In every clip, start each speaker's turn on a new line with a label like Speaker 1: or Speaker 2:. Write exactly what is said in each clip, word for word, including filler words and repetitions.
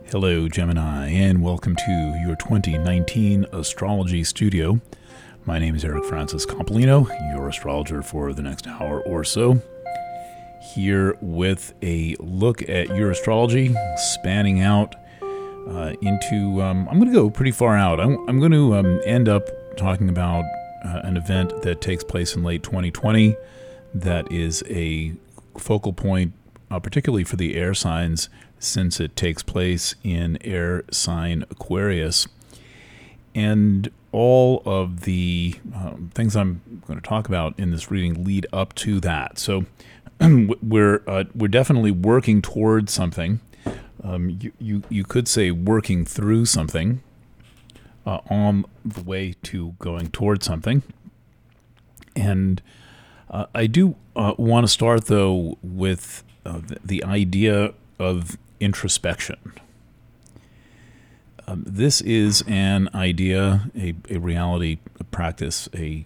Speaker 1: Hello, Gemini, and welcome to your twenty nineteen Astrology Studio. My name is Eric Francis Compolino, your astrologer for the next hour or so. Here with a look at your astrology, spanning out uh, into, um, I'm going to go pretty far out. I'm, I'm going to um, end up talking about uh, an event that takes place in late twenty twenty that is a focal point, uh, particularly for the air signs, since it takes place in air sign Aquarius. And all of the um, things I'm going to talk about in this reading lead up to that. So we're uh, we're definitely working towards something. Um, you, you, you could say working through something uh, on the way to going towards something. And uh, I do uh, want to start, though, with uh, the, the idea of introspection. Um, this is an idea, a, a reality, a practice, a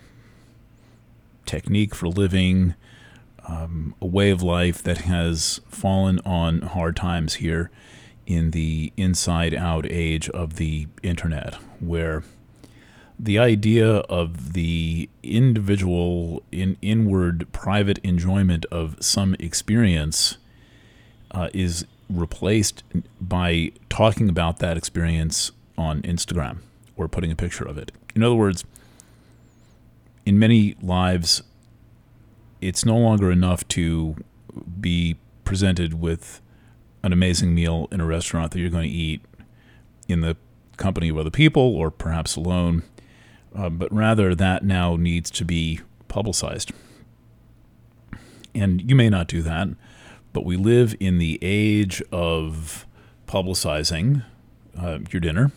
Speaker 1: technique for living, um, a way of life that has fallen on hard times here in the inside-out age of the internet, where the idea of the individual, in, inward, private enjoyment of some experience uh, is replaced by talking about that experience on Instagram or putting a picture of it. In other words, in many lives, it's no longer enough to be presented with an amazing meal in a restaurant that you're going to eat in the company of other people or perhaps alone, uh, but rather that now needs to be publicized. And you may not do that, but we live in the age of publicizing uh, your dinner.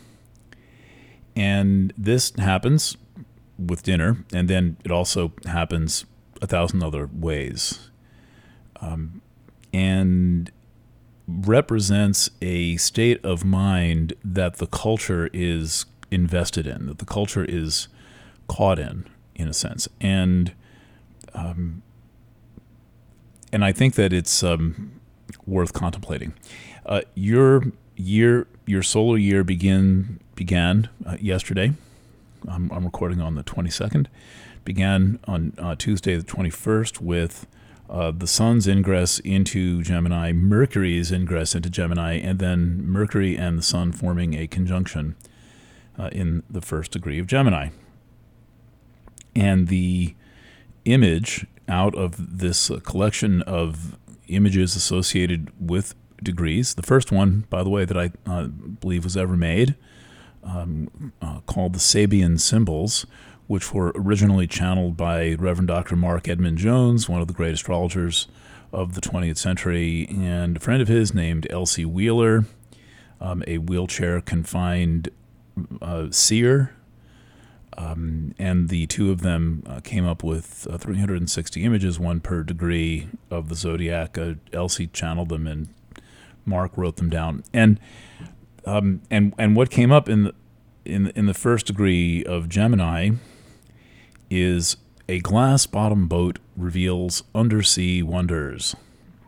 Speaker 1: And this happens with dinner, and then it also happens a thousand other ways. Um, and represents a state of mind that the culture is invested in, that the culture is caught in, in a sense. And um, And I think that it's um, worth contemplating. Uh, your year, your solar year begin began uh, yesterday. I'm, I'm recording on the twenty-second. Began on uh, Tuesday the twenty-first with uh, the Sun's ingress into Gemini, Mercury's ingress into Gemini, and then Mercury and the Sun forming a conjunction uh, in the first degree of Gemini. And the image out of this uh, collection of images associated with degrees. The first one, by the way, that I uh, believe was ever made, um, uh, called the Sabian Symbols, which were originally channeled by Reverend Doctor Mark Edmund Jones, one of the great astrologers of the twentieth century, and a friend of his named Elsie Wheeler, um, a wheelchair-confined uh, seer. Um, and the two of them uh, came up with uh, three hundred sixty images, one per degree of the zodiac. Uh, Elsie channeled them, and Mark wrote them down. And um, and and what came up in the in in the first degree of Gemini is a glass bottom boat reveals undersea wonders.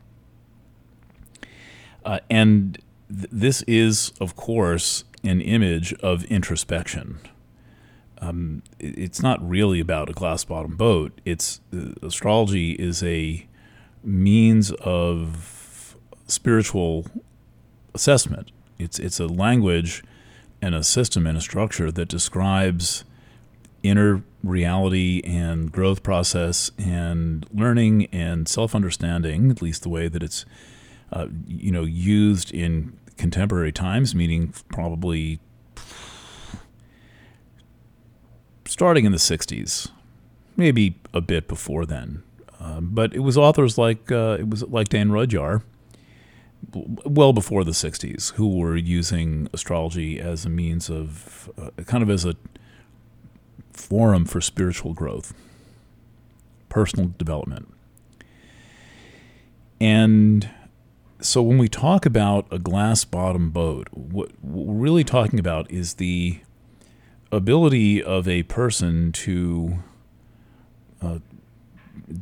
Speaker 1: Uh, and th- this is, of course, an image of introspection. Um, it's not really about a glass-bottom boat. It's uh, astrology is a means of spiritual assessment. It's it's a language and a system and a structure that describes inner reality and growth process and learning and self-understanding, at least the way that it's uh, you know used in contemporary times, meaning probably starting in the sixties, maybe a bit before then. Um, but it was authors like uh, it was like Dan Rudyard, well before the sixties, who were using astrology as a means of, uh, kind of as a forum for spiritual growth, personal development. And so when we talk about a glass-bottom boat, what we're really talking about is the ability of a person to uh,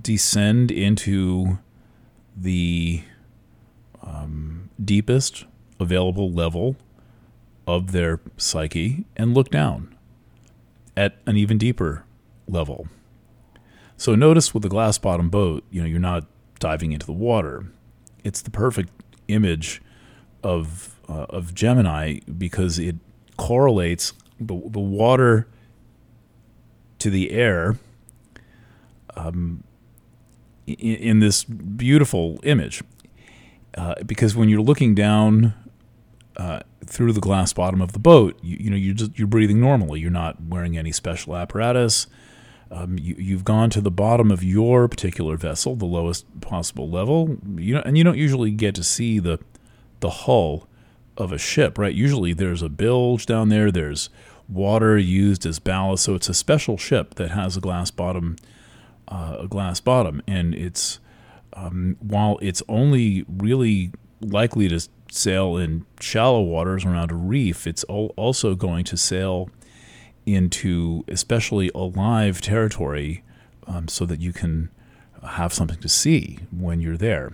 Speaker 1: descend into the um, deepest available level of their psyche and look down at an even deeper level. So notice with the glass bottom boat, you know, you're not diving into the water. It's the perfect image of uh, of Gemini because it correlates the, the water to the air um, in, in this beautiful image. Uh, because when you're looking down uh, through the glass bottom of the boat, you, you know you're just you're breathing normally. You're not wearing any special apparatus. Um, you, you've gone to the bottom of your particular vessel, the lowest possible level. You know, and you don't usually get to see the the hull of a ship, right? Usually there's a bilge down there. There's water used as ballast, so it's a special ship that has a glass bottom, uh, a glass bottom, and it's um, while it's only really likely to sail in shallow waters around a reef, it's al- also going to sail into especially alive territory, um, so that you can have something to see when you're there.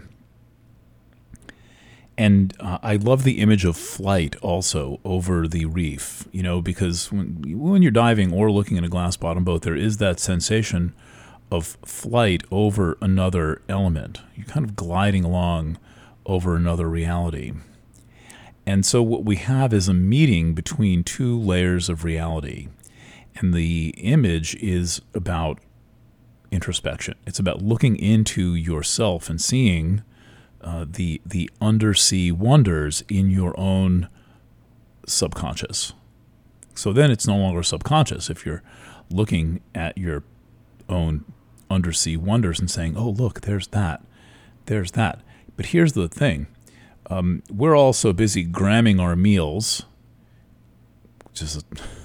Speaker 1: And uh, I love the image of flight also over the reef, you know, because when, when you're diving or looking at a glass bottom boat, there is that sensation of flight over another element. You're kind of gliding along over another reality. And so what we have is a meeting between two layers of reality. And the image is about introspection. It's about looking into yourself and seeing uh, the the undersea wonders in your own subconscious. So then it's no longer subconscious if you're looking at your own undersea wonders and saying, oh, look, there's that, there's that. But here's the thing. Um, we're all so busy gramming our meals, which is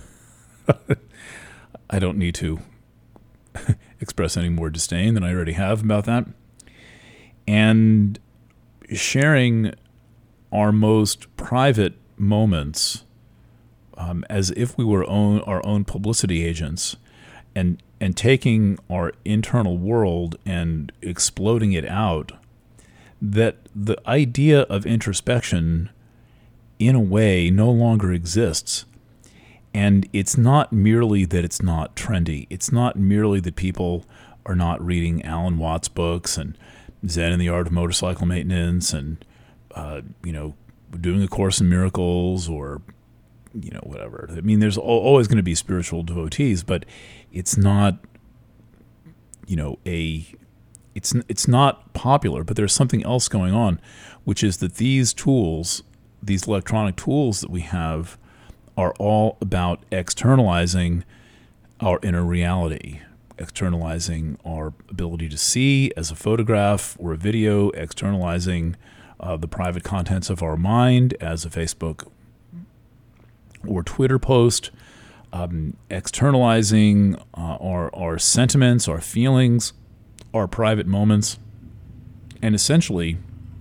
Speaker 1: a I don't need to express any more disdain than I already have about that. And sharing our most private moments um, as if we were own, our own publicity agents, and and taking our internal world and exploding it out, that the idea of introspection in a way no longer exists. And it's not merely that it's not trendy. It's not merely that people are not reading Alan Watts books and Zen and the Art of Motorcycle Maintenance and, uh, you know, doing A Course in Miracles or, you know, whatever. I mean, there's always going to be spiritual devotees, but it's not, you know, a, it's it's not popular. But there's something else going on, which is that these tools, these electronic tools that we have, are all about externalizing our inner reality, externalizing our ability to see as a photograph or a video, externalizing uh, the private contents of our mind as a Facebook or Twitter post, um, externalizing uh, our, our sentiments, our feelings, our private moments. And essentially,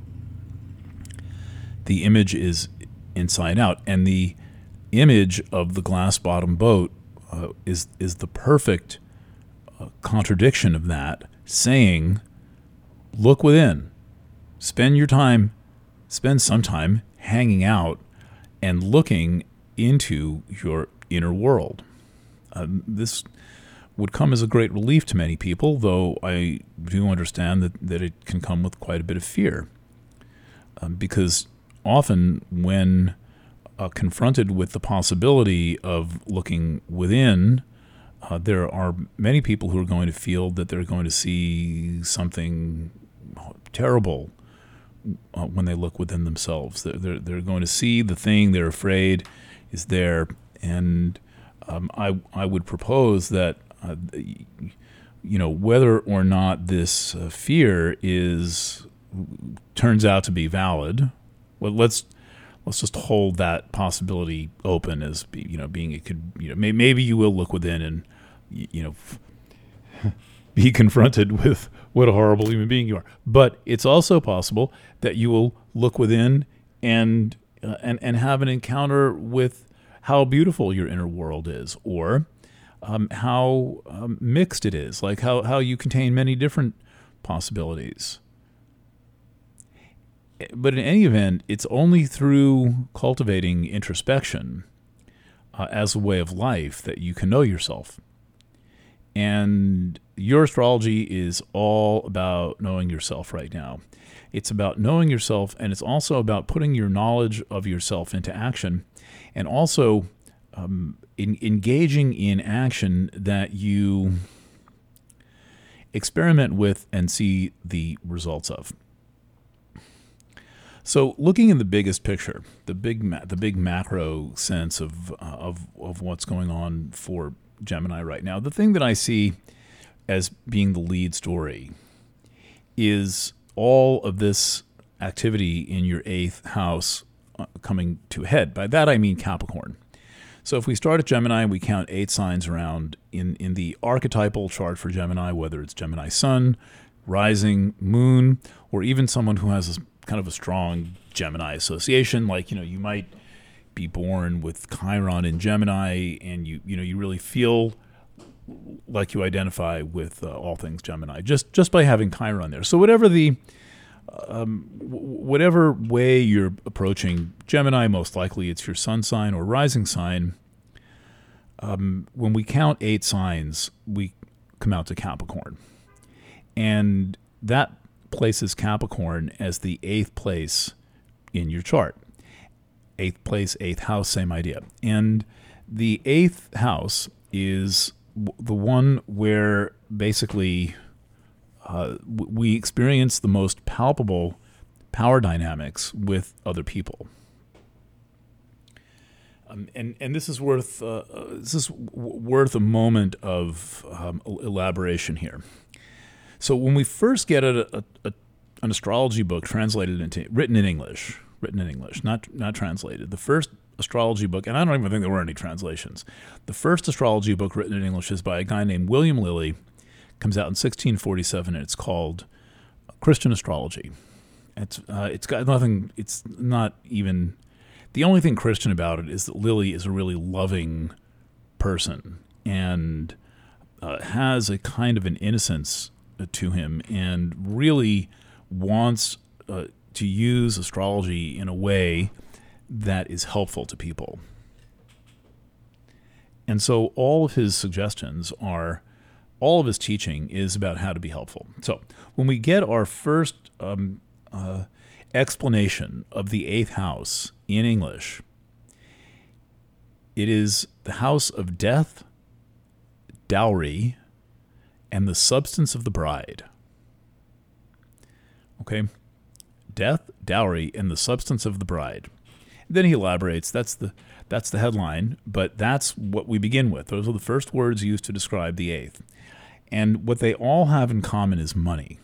Speaker 1: the image is inside out. And the image of the glass bottom boat uh, is is the perfect uh, contradiction of that, saying, look within, spend your time, spend some time hanging out and looking into your inner world. Uh, this would come as a great relief to many people, though I do understand that, that it can come with quite a bit of fear. Um, because often when uh, confronted with the possibility of looking within, uh, there are many people who are going to feel that they're going to see something terrible uh, when they look within themselves. They're, they're, they're going to see the thing they're afraid is there. And um, I, I would propose that Uh, you know, whether or not this uh, fear is turns out to be valid, well, let's let's just hold that possibility open as be, you know, being it could, you know, may, maybe you will look within and you know be confronted with what a horrible human being you are. But it's also possible that you will look within and uh, and and have an encounter with how beautiful your inner world is, or Um, how um, mixed it is, like how, how you contain many different possibilities. But in any event, it's only through cultivating introspection uh, as a way of life that you can know yourself. And your astrology is all about knowing yourself right now. It's about knowing yourself, and it's also about putting your knowledge of yourself into action, and also um, in, engaging in action that you experiment with and see the results of. So, looking in the biggest picture, the big ma- the big macro sense of uh, of of what's going on for Gemini right now, the thing that I see as being the lead story is all of this activity in your eighth house uh, coming to a head. By that I mean Capricorn. So if we start at Gemini, we count eight signs around in, in the archetypal chart for Gemini, whether it's Gemini Sun, Rising, Moon, or even someone who has a, kind of a strong Gemini association. Like, you know, you might be born with Chiron in Gemini, and you you know you really feel like you identify with uh, all things Gemini just just by having Chiron there. So whatever the um, w- whatever way you're approaching Gemini, most likely it's your sun sign or rising sign. Um, when we count eight signs, we come out to Capricorn, and that places Capricorn as the eighth place in your chart. Eighth place, eighth house, same idea. And the eighth house is w- the one where basically uh, w- we experience the most palpable power dynamics with other people. Um, and and this is worth uh, this is w- worth a moment of um, elaboration here. So when we first get a, a, a, an astrology book translated into written in English. Written in English, not not translated. The first astrology book, and I don't even think there were any translations. The first astrology book written in English is by a guy named William Lilly. Comes out in sixteen forty-seven, and it's called Christian Astrology. It's uh, it's got nothing. It's not even. The only thing Christian about it is that Lilly is a really loving person and uh, has a kind of an innocence to him, and really wants Uh, to use astrology in a way that is helpful to people. And so all of his suggestions are, all of his teaching is about how to be helpful. So when we get our first um, uh, explanation of the eighth house in English, it is the house of death, dowry, and the substance of the bride. Okay? Death, dowry, and the substance of the bride. Then he elaborates. That's the that's the headline, but that's what we begin with. Those are the first words used to describe the eighth. And what they all have in common is money,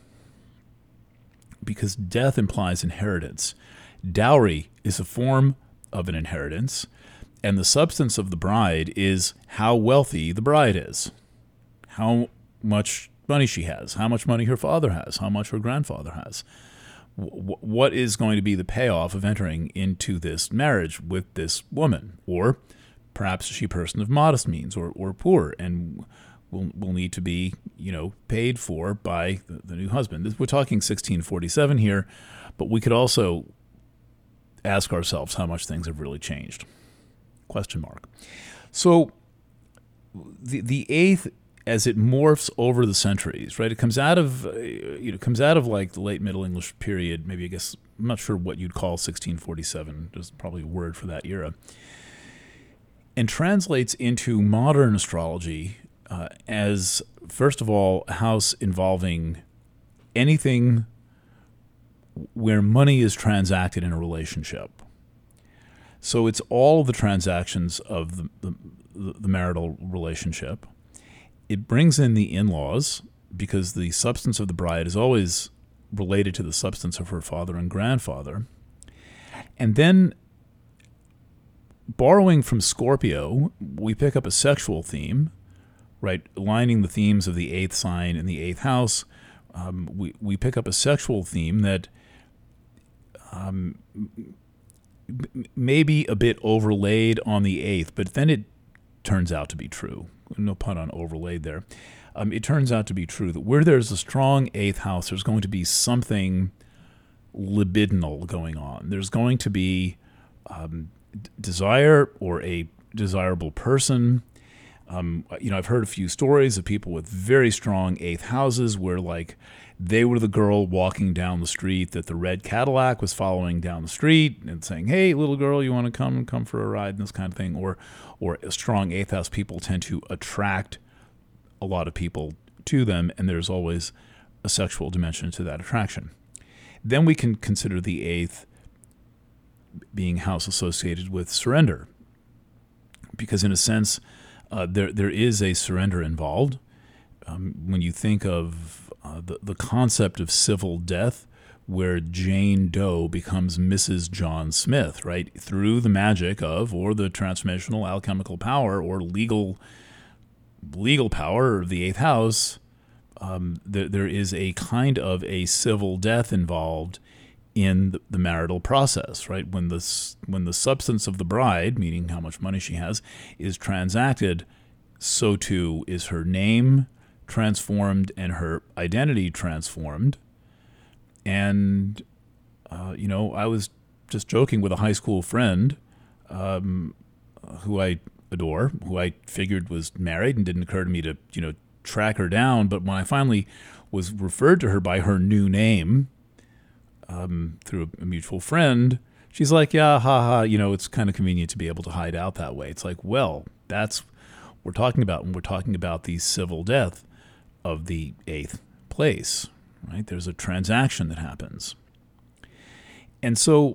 Speaker 1: because death implies inheritance. Dowry is a form of an inheritance, and the substance of the bride is how wealthy the bride is, how much money she has, how much money her father has, how much her grandfather has. What is going to be the payoff of entering into this marriage with this woman? Or perhaps is she a person of modest means or, or poor and will will need to be, you know, paid for by the, the new husband. We're talking sixteen forty-seven here, but we could also ask ourselves how much things have really changed. Question mark. So the the eighth, as it morphs over the centuries, right? It comes out of, uh, you know, comes out of like the late Middle English period. Maybe I guess I'm not sure what you'd call sixteen forty-seven. There's probably a word for that era, and translates into modern astrology uh, as, first of all, a house involving anything where money is transacted in a relationship. So it's all the transactions of the the, the marital relationship. It brings in the in-laws, because the substance of the bride is always related to the substance of her father and grandfather. And then, borrowing from Scorpio, we pick up a sexual theme, right? Aligning the themes of the eighth sign and the eighth house. Um, we, we pick up a sexual theme that um, m- may be a bit overlaid on the eighth, but then it turns out to be true. No pun on overlaid there. Um, it turns out to be true that where there's a strong eighth house, there's going to be something libidinal going on. There's going to be um, d- desire or a desirable person. Um, you know, I've heard a few stories of people with very strong eighth houses where, like, they were the girl walking down the street that the red Cadillac was following down the street and saying, "Hey, little girl, you want to come come for a ride?" and this kind of thing. Or, or strong eighth house people tend to attract a lot of people to them, and there's always a sexual dimension to that attraction. Then we can consider the eighth being house associated with surrender, because in a sense, uh, there there is a surrender involved. Um, when you think of uh, the the concept of civil death, where Jane Doe becomes Missus John Smith, right, through the magic of, or the transformational alchemical power, or legal legal power of the eighth house, um, there, there is a kind of a civil death involved in the, the marital process, right? When the when the substance of the bride, meaning how much money she has, is transacted, so too is her name transformed and her identity transformed. And uh, you know, I was just joking with a high school friend um, who I adore, who I figured was married, and didn't occur to me to, you know, track her down. But when I finally was referred to her by her new name um, through a, a mutual friend, she's like, "Yeah, haha, you know, it's kind of convenient to be able to hide out that way." It's like, well, that's what we're talking about when we're talking about the civil death of the eighth place, right? There's a transaction that happens. And so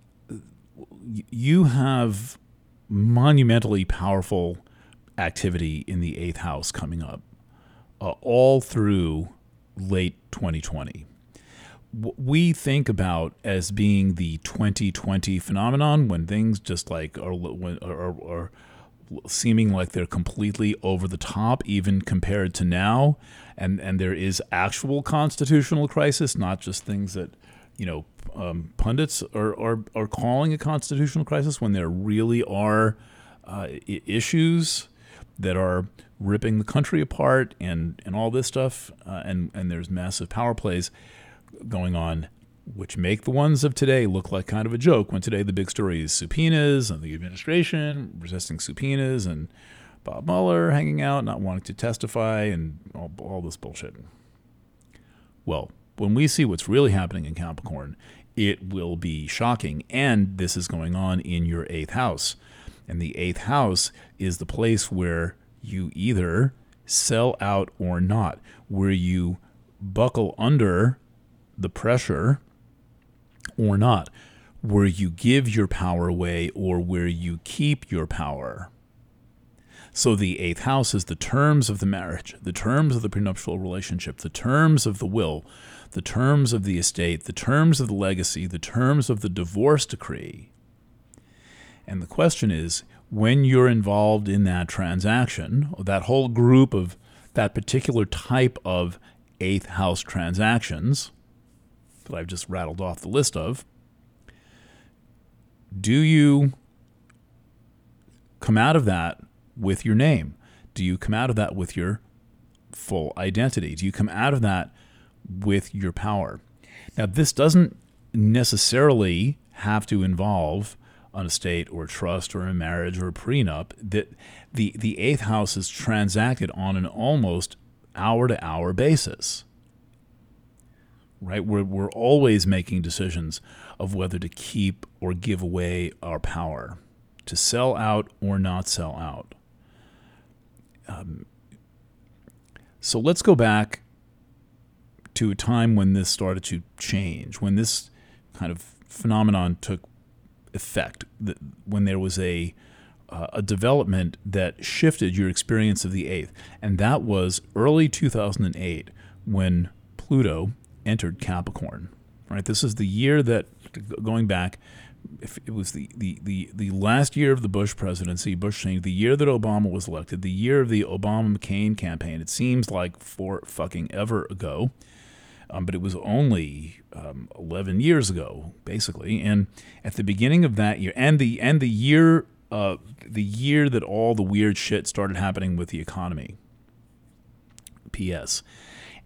Speaker 1: you have monumentally powerful activity in the eighth house coming up uh, all through late twenty twenty. What we think about as being the twenty twenty phenomenon, when things just like are, are, are seeming like they're completely over the top, even compared to now, and, and there is actual constitutional crisis, not just things that, you know, um, pundits are, are, are calling a constitutional crisis, when there really are uh, I- issues that are ripping the country apart and, and all this stuff, uh, and, and there's massive power plays going on, which make the ones of today look like kind of a joke, when today the big story is subpoenas and the administration resisting subpoenas and Bob Mueller hanging out, not wanting to testify, and all, all this bullshit. Well, when we see what's really happening in Capricorn, it will be shocking. And this is going on in your eighth house. And the eighth house is the place where you either sell out or not, where you buckle under the pressure or not, where you give your power away or where you keep your power. So the eighth house is the terms of the marriage, the terms of the prenuptial relationship, the terms of the will, the terms of the estate, the terms of the legacy, the terms of the divorce decree. And the question is, when you're involved in that transaction, that whole group of that particular type of eighth house transactions that I've just rattled off the list of, do you come out of that with your name? Do you come out of that with your full identity? Do you come out of that with your power? Now, this doesn't necessarily have to involve an estate or a trust or a marriage or a prenup. That the, the eighth house is transacted on an almost hour-to-hour basis. Right? We're, we're always making decisions of whether to keep or give away our power, to sell out or not sell out. Um, so let's go back to a time when this started to change, when this kind of phenomenon took effect, when there was a uh, a development that shifted your experience of the eighth. And that was early two thousand eight, when Pluto entered Capricorn. Right? This is the year that, going back, if it was the, the, the, the last year of the Bush presidency, Bush saying the year that Obama was elected, the year of the Obama-McCain campaign. It seems like for fucking ever ago, um, but it was only um, eleven years ago, basically. And at the beginning of that year, and the and the year, uh, the year that all the weird shit started happening with the economy. P S.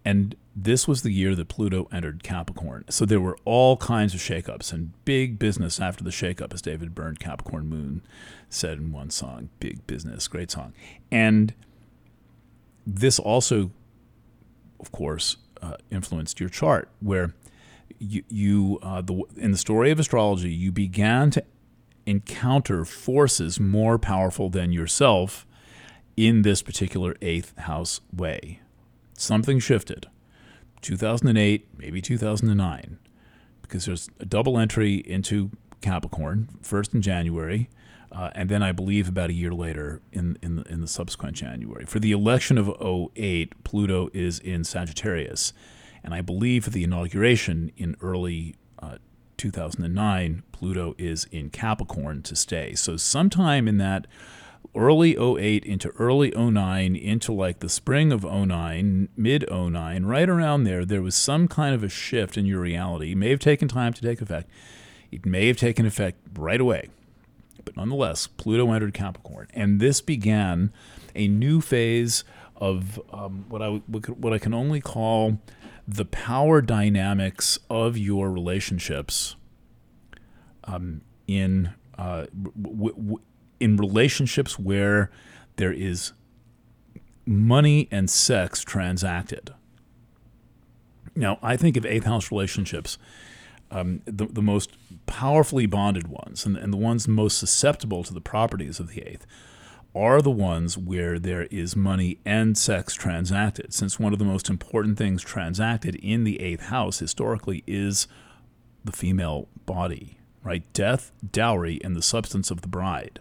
Speaker 1: And this was the year that Pluto entered Capricorn. So there were all kinds of shakeups and big business after the shakeup, as David Byrne, Capricorn Moon, said in one song. Big business, great song. And this also, of course, uh, influenced your chart, where you, you uh, the, in the story of astrology, you began to encounter forces more powerful than yourself in this particular eighth house way. Something shifted. two thousand eight, maybe two thousand nine, because there's a double entry into Capricorn, first in January, uh, and then I believe about a year later in in the, in the subsequent January. For the election of oh eight, Pluto is in Sagittarius, and I believe for the inauguration in early uh, two thousand nine, Pluto is in Capricorn to stay. So sometime in that early oh eight into early oh nine into like the spring of oh nine, mid oh nine, right around there, there was some kind of a shift in your reality. It may have taken time to take effect. It may have taken effect right away. But nonetheless, Pluto entered Capricorn. And this began a new phase of um, what I what I can only call the power dynamics of your relationships um, in uh, w- w- in relationships where there is money and sex transacted. Now, I think of eighth house relationships, um, the, the most powerfully bonded ones and, and the ones most susceptible to the properties of the eighth are the ones where there is money and sex transacted, since one of the most important things transacted in the eighth house historically is the female body, right? Death, dowry, and the substance of the bride.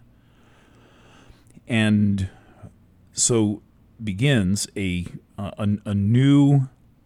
Speaker 1: And so begins a, a, a new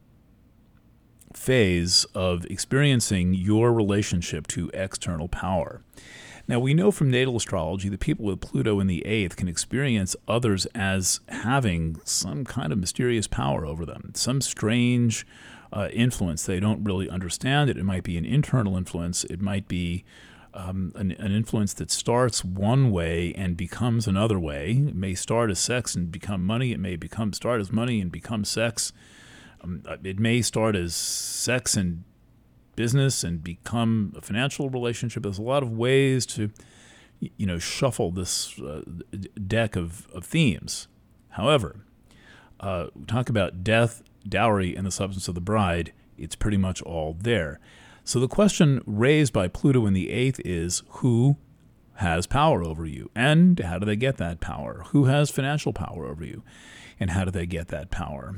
Speaker 1: phase of experiencing your relationship to external power. Now, we know from natal astrology that people with Pluto in the eighth can experience others as having some kind of mysterious power over them, some strange uh, influence they don't really understand. It, it might be an internal influence. It might be Um, an, an influence that starts one way and becomes another way. It may start as sex and become money. It may become start as money and become sex. Um, it may start as sex and business and become a financial relationship. There's a lot of ways to, you know, shuffle this uh, deck of, of themes. However, uh, we talk about death, dowry, and the substance of the bride. It's pretty much all there. So the question raised by Pluto in the eighth is, who has power over you? And how do they get that power? Who has financial power over you? And how do they get that power?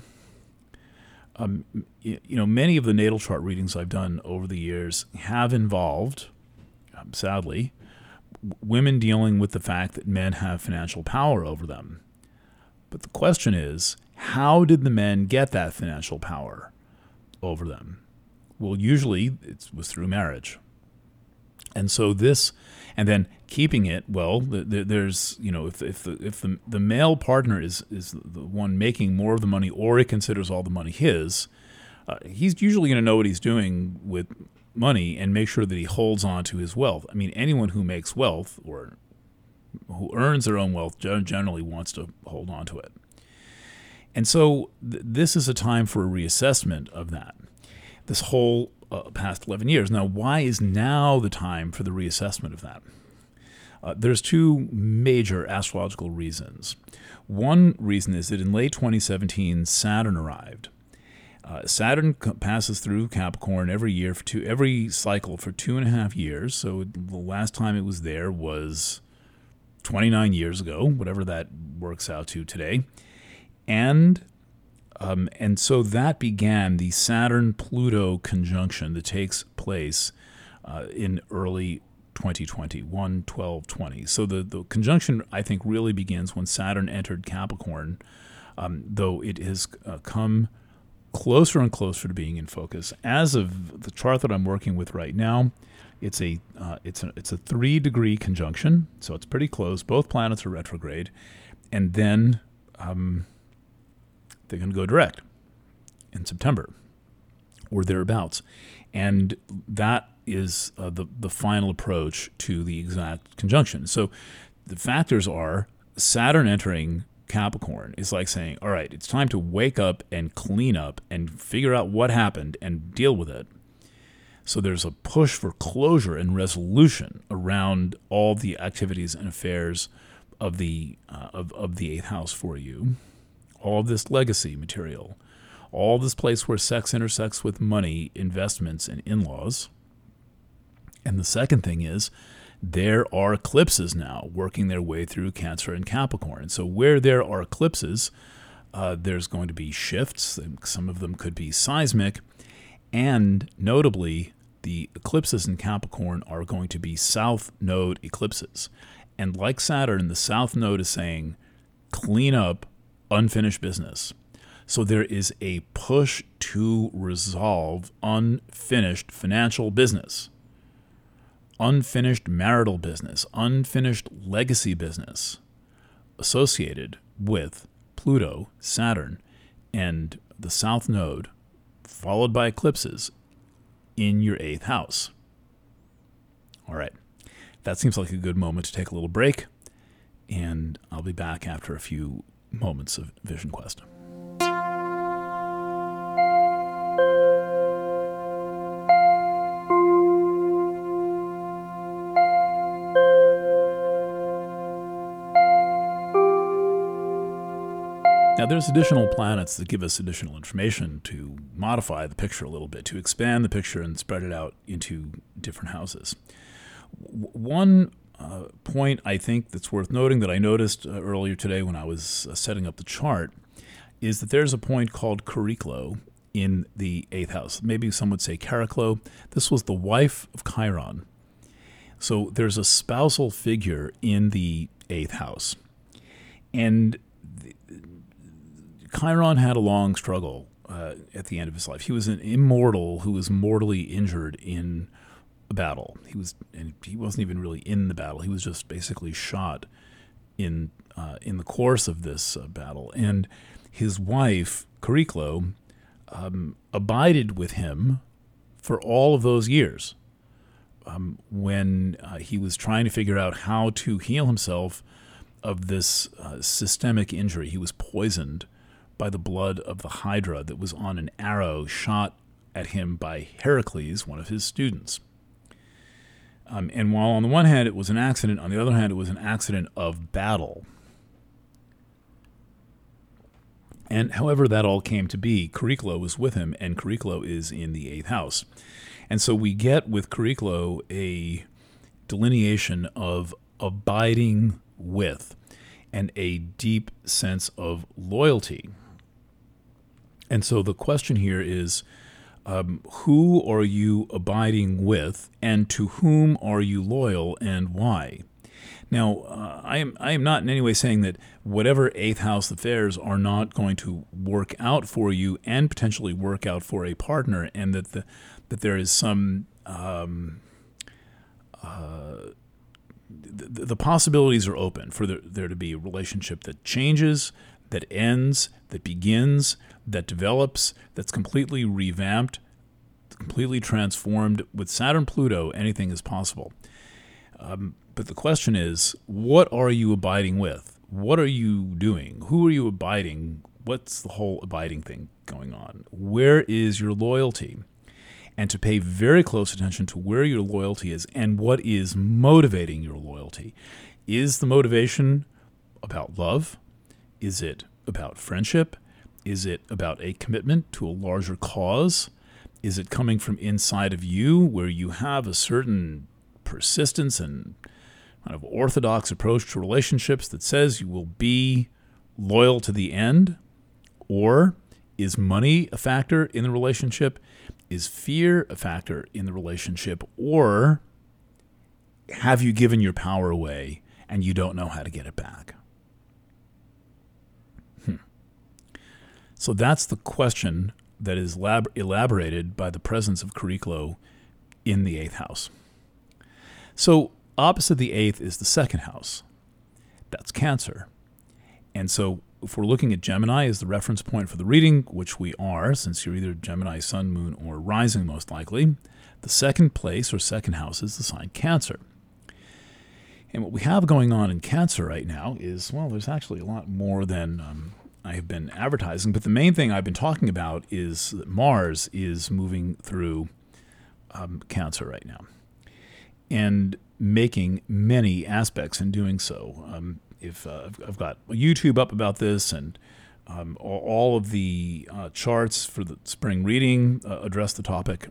Speaker 1: Um, you know, many of the natal chart readings I've done over the years have involved, um, sadly, women dealing with the fact that men have financial power over them. But the question is, how did the men get that financial power over them? Well, usually it was through marriage. And so this, and then keeping it, well, the, the, there's, you know, if, if, the, if the, the male partner is, is the one making more of the money, or he considers all the money his, uh, he's usually going to know what he's doing with money and make sure that he holds on to his wealth. I mean, anyone who makes wealth or who earns their own wealth generally wants to hold on to it. And so th- this is a time for a reassessment of that. This whole uh, past eleven years. Now, why is now the time for the reassessment of that? Uh, there's two major astrological reasons. One reason is that in late twenty seventeen, Saturn arrived. Uh, Saturn passes through Capricorn every year for two, every cycle for two and a half years. So the last time it was there was twenty-nine years ago, whatever that works out to today. And Um, and so that began the Saturn-Pluto conjunction that takes place uh, in early twenty twenty, one twelve twenty. So the, the conjunction, I think, really begins when Saturn entered Capricorn, um, though it has uh, come closer and closer to being in focus. As of the chart that I'm working with right now, it's a uh, it's a, it's a three-degree conjunction, so it's pretty close. Both planets are retrograde. And then Um, they're going to go direct in September or thereabouts. And that is uh, the, the final approach to the exact conjunction. So the factors are Saturn entering Capricorn is like saying, all right, it's time to wake up and clean up and figure out what happened and deal with it. So there's a push for closure and resolution around all the activities and affairs of the uh, of, of the eighth house for you. All of this legacy material, all this place where sex intersects with money, investments, and in-laws. And the second thing is, there are eclipses now working their way through Cancer and Capricorn. So where there are eclipses, uh, there's going to be shifts. And some of them could be seismic. And notably, the eclipses in Capricorn are going to be South Node eclipses. And like Saturn, the South Node is saying, clean up unfinished business. So there is a push to resolve unfinished financial business, unfinished marital business, unfinished legacy business associated with Pluto, Saturn, and the South Node, followed by eclipses in your eighth house. All right. That seems like a good moment to take a little break, and I'll be back after a few moments of Vision Quest. Now, there's additional planets that give us additional information to modify the picture a little bit, to expand the picture and spread it out into different houses. W- one uh, point I think that's worth noting that I noticed uh, earlier today when I was uh, setting up the chart is that there's a point called Chariklo in the eighth house. Maybe some would say Chariklo. This was the wife of Chiron. So there's a spousal figure in the eighth house. And Chiron had a long struggle uh, at the end of his life. He was an immortal who was mortally injured in a battle. He was, and he wasn't even really in the battle. He was just basically shot in uh, in the course of this uh, battle. And his wife, Chariklo, um, abided with him for all of those years um, when uh, he was trying to figure out how to heal himself of this uh, systemic injury. He was poisoned by the blood of the Hydra that was on an arrow shot at him by Heracles, one of his students. Um, and while on the one hand it was an accident, on the other hand it was an accident of battle. And however that all came to be, Chariklo was with him, and Chariklo is in the eighth house. And so we get with Chariklo a delineation of abiding with and a deep sense of loyalty. And so the question here is, um, who are you abiding with, and to whom are you loyal, and why? Now, uh, I am I am not in any way saying that whatever eighth house affairs are not going to work out for you and potentially work out for a partner, and that the that there is some um, uh, the, the possibilities are open for there, there to be a relationship that changes, that ends, that begins, that develops, that's completely revamped, completely transformed. With Saturn-Pluto, anything is possible. Um, but the question is, what are you abiding with? What are you doing? Who are you abiding? What's the whole abiding thing going on? Where is your loyalty? And to pay very close attention to where your loyalty is and what is motivating your loyalty. Is the motivation about love? Is it about friendship? Is it about a commitment to a larger cause? Is it coming from inside of you where you have a certain persistence and kind of orthodox approach to relationships that says you will be loyal to the end? Or is money a factor in the relationship? Is fear a factor in the relationship? Or have you given your power away and you don't know how to get it back? Hmm. So that's the question that is lab- elaborated by the presence of Chariklo in the eighth house. So opposite the eighth is the second house. That's Cancer. And so if we're looking at Gemini as the reference point for the reading, which we are, since you're either Gemini, Sun, Moon, or Rising most likely, the second place or second house is the sign Cancer. And what we have going on in Cancer right now is, well, there's actually a lot more than um, I have been advertising. But the main thing I've been talking about is that Mars is moving through um, Cancer right now and making many aspects in doing so. Um, if uh, I've got YouTube up about this, and um, all of the uh, charts for the spring reading uh, address the topic.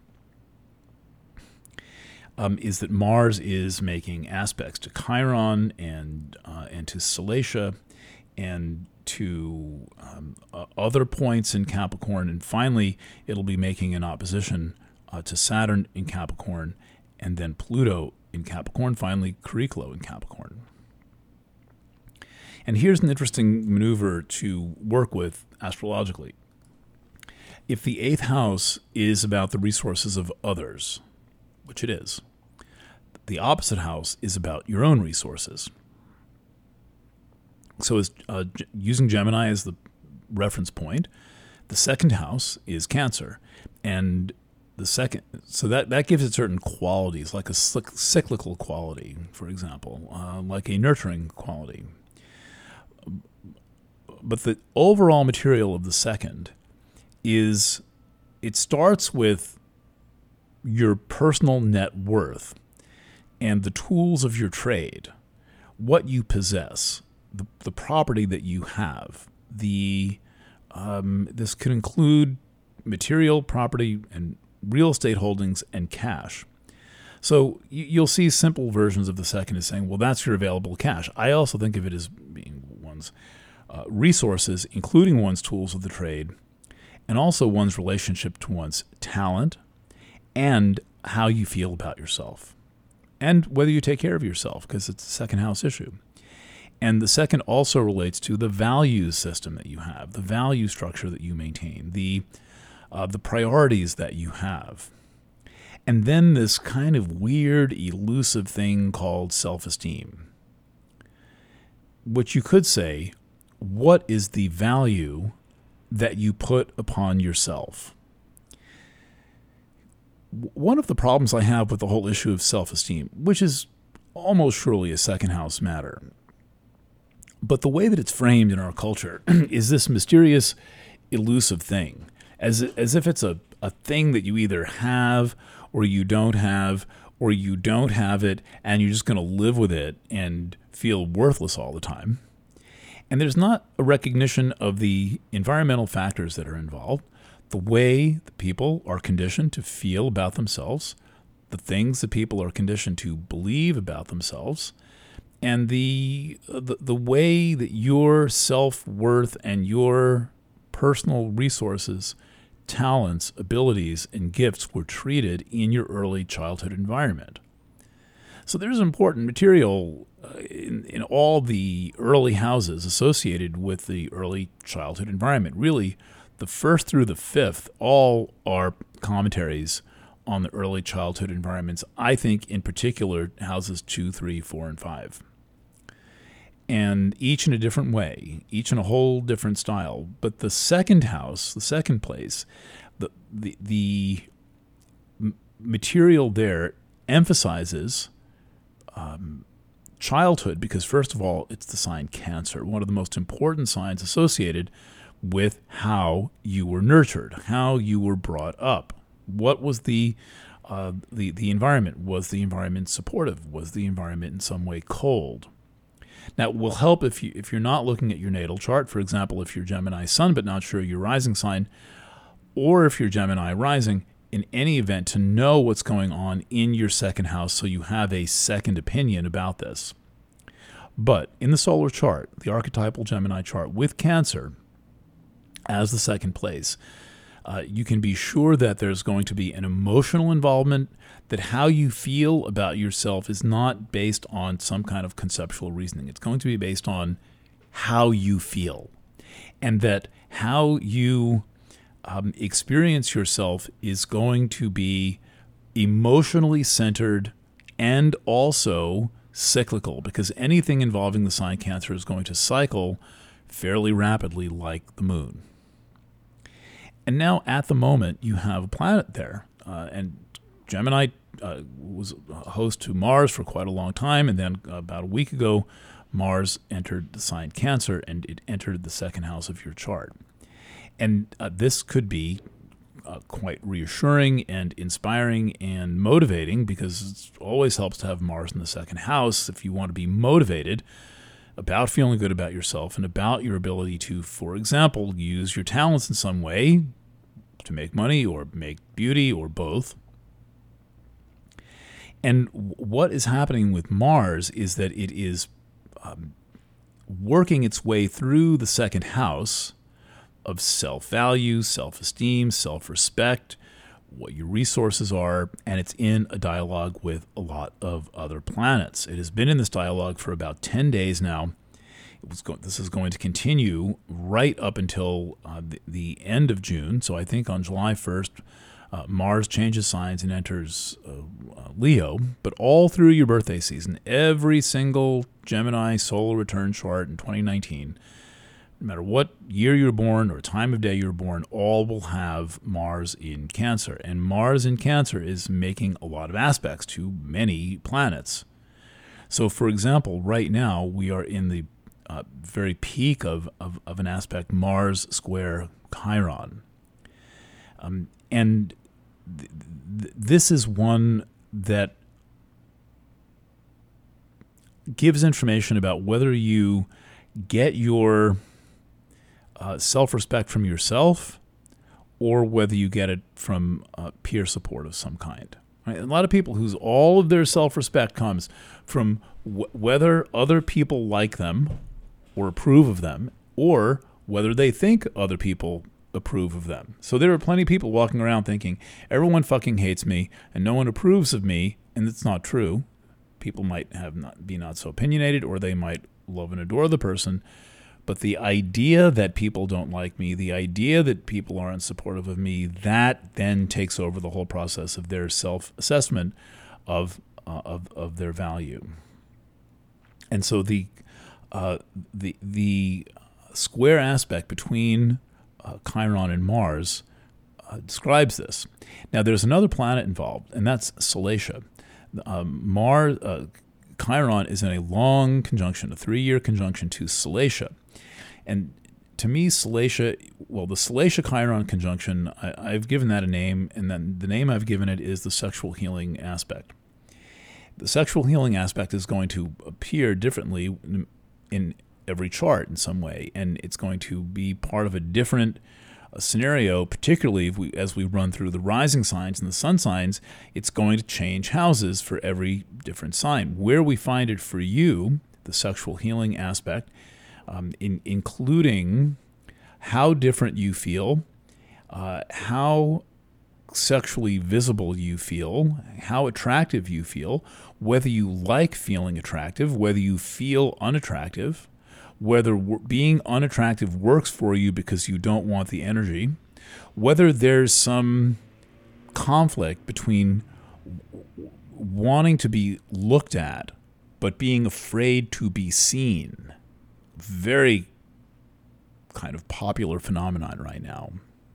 Speaker 1: Um, is that Mars is making aspects to Chiron and uh, and to Salacia and to um, uh, other points in Capricorn, and finally it'll be making an opposition uh, to Saturn in Capricorn, and then Pluto in Capricorn, finally Cariclo in Capricorn. And here's an interesting maneuver to work with astrologically. If the eighth house is about the resources of others, which it is, the opposite house is about your own resources. So as, uh, using Gemini as the reference point, the second house is Cancer. And the second, so that, that gives it certain qualities, like a cyclical quality, for example, uh, like a nurturing quality. But the overall material of the second is, it starts with your personal net worth and the tools of your trade, what you possess, the, the property that you have. The um, this could include material property and real estate holdings and cash. So you, you'll see simple versions of the second as saying, well, that's your available cash. I also think of it as being one's uh, resources, including one's tools of the trade, and also one's relationship to one's talent, and how you feel about yourself, and whether you take care of yourself, because it's a second house issue. And the second also relates to the values system that you have, the value structure that you maintain, the uh, the priorities that you have. And then this kind of weird, elusive thing called self-esteem, which you could say, what is the value that you put upon yourself? One of the problems I have with the whole issue of self-esteem, which is almost surely a second house matter, but the way that it's framed in our culture is this mysterious, elusive thing, as as if it's a, a thing that you either have or you don't have, or you don't have it and you're just going to live with it and feel worthless all the time. And there's not a recognition of the environmental factors that are involved, the way the people are conditioned to feel about themselves, the things that people are conditioned to believe about themselves, and the the, the way that your self-worth and your personal resources, talents, abilities, and gifts were treated in your early childhood environment. So there's important material uh, in, in all the early houses associated with the early childhood environment. Really, the first through the fifth all are commentaries on the early childhood environments, I think in particular houses two, three, four, and five. And each in a different way, each in a whole different style. But the second house, the second place, the the, the material there emphasizes um, childhood because, first of all, it's the sign Cancer, one of the most important signs associated with how you were nurtured, how you were brought up. What was the uh, the the environment? Was the environment supportive? Was the environment in some way cold? Now, it will help if you if you're not looking at your natal chart. For example, if you're Gemini Sun but not sure your rising sign, or if you're Gemini rising, in any event, to know what's going on in your second house so you have a second opinion about this. But in the solar chart, the archetypal Gemini chart with Cancer as the second place, uh, you can be sure that there's going to be an emotional involvement, that how you feel about yourself is not based on some kind of conceptual reasoning. It's going to be based on how you feel, and that how you um, experience yourself is going to be emotionally centered and also cyclical, because anything involving the sign Cancer is going to cycle fairly rapidly like the moon. And now at the moment you have a planet there, uh, and Gemini uh, was a host to Mars for quite a long time, and then about a week ago, Mars entered the sign Cancer, and it entered the second house of your chart. And uh, this could be uh, quite reassuring and inspiring and motivating, because it always helps to have Mars in the second house if you want to be motivated about feeling good about yourself and about your ability to, for example, use your talents in some way to make money or make beauty or both. And what is happening with Mars is that it is um, working its way through the second house of self-value, self-esteem, self-respect, what your resources are, and it's in a dialogue with a lot of other planets. It has been in this dialogue for about ten days now. It was go- this is going to continue right up until uh, the, the end of June. So I think on July first, uh, Mars changes signs and enters uh, uh, Leo. But all through your birthday season, every single Gemini solar return chart in twenty nineteen, no matter what year you were born or time of day you were born, all will have Mars in Cancer. And Mars in Cancer is making a lot of aspects to many planets. So, for example, right now we are in the uh, very peak of, of, of an aspect, Mars square Chiron. Um, and th- th- this is one that gives information about whether you get your Uh, self-respect from yourself, or whether you get it from uh, peer support of some kind. Right? A lot of people whose all of their self-respect comes from w- whether other people like them or approve of them, or whether they think other people approve of them. So there are plenty of people walking around thinking, everyone fucking hates me and no one approves of me, and it's not true. People might have not be not so opinionated, or they might love and adore the person. But the idea that people don't like me, the idea that people aren't supportive of me, that then takes over the whole process of their self-assessment of uh, of of their value. And so the uh, the the square aspect between uh, Chiron and Mars uh, describes this. Now, there's another planet involved, and that's Salacia. Um, Mars, uh, Chiron is in a long conjunction, a three-year conjunction to Salacia. And to me, Salacia, well, the Salacia-Chiron conjunction, I, I've given that a name, and then the name I've given it is the sexual healing aspect. The sexual healing aspect is going to appear differently in, in every chart in some way, and it's going to be part of a different uh, scenario, particularly if we, as we run through the rising signs and the sun signs. It's going to change houses for every different sign. Where we find it for you, the sexual healing aspect, Um, in, including how different you feel, uh, how sexually visible you feel, how attractive you feel, whether you like feeling attractive, whether you feel unattractive, whether w- being unattractive works for you because you don't want the energy, whether there's some conflict between w- wanting to be looked at but being afraid to be seen. Very kind of popular phenomenon right now.